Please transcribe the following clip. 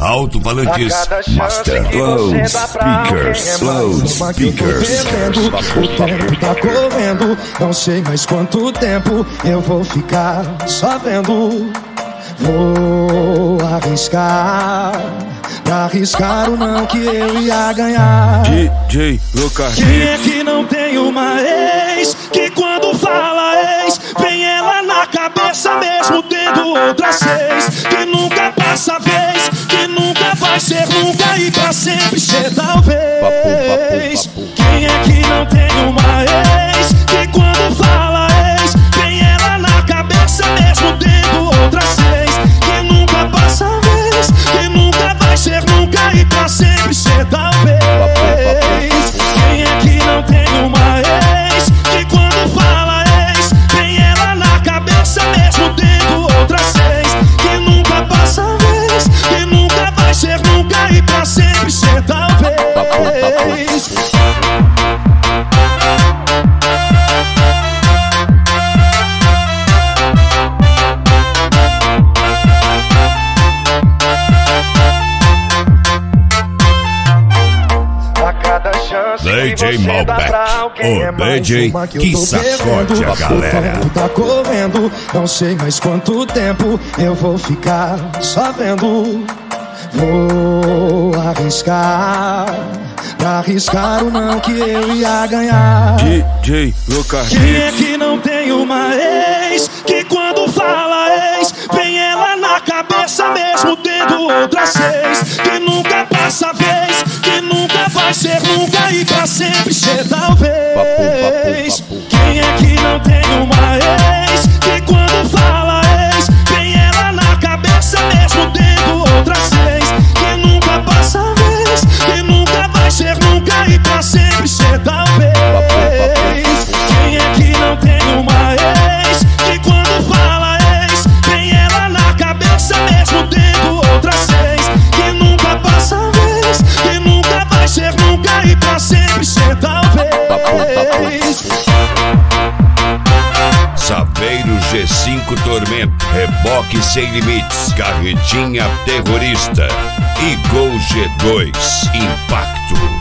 Alto-falantes Master. Loudspeakers. Loudspeakers. O tempo tá correndo, não sei mais quanto tempo eu vou ficar só vendo. Vou arriscar, pra arriscar o não que eu ia ganhar. DJ Lucas. Quem é que não tem uma ex, que quando fala ex, vem ela na cabeça mesmo tendo outras seis, que nunca passa vez, que nunca vai ser nunca e pra sempre ser talvez. Quem é que não tem uma ex, que quando fala ex, vem ela na cabeça mesmo tendo outras seis, que nunca passa vez, que nunca vai ser nunca e pra sempre ser talvez. Quem é que não tem uma ex, que quando fala ex, vem ela na cabeça mesmo tendo outras seis, que nunca passa vez, que nunca vai ser nunca e pra sempre ser talvez. DJ Malbec, o DJ que sacode a galera. O tempo tá correndo, não sei mais quanto tempo eu vou ficar só vendo. Vou arriscar, pra arriscar o não que eu ia ganhar. DJ Lucas. Quem é que não tem uma ex, que quando fala ex, vem ela na cabeça mesmo tendo outras seis, que nunca passa vez, que nunca vai ser nunca e pra sempre ser talvez. Quem é que não tem uma ex, que quando fala ex, vem ela na cabeça mesmo tendo outras seis, que nunca passa vez, que nunca vai ser nunca e pra sempre ser talvez. Quem é que não tem uma ex, que quando fala ex, vem ela na cabeça mesmo tendo outras seis, que nunca passa vez, que nunca vai ser nunca e pra sempre ser talvez. Saveiro G5 Tormento, Reboque Sem Limites, Carretinha Terrorista e Gol G2 Impacto.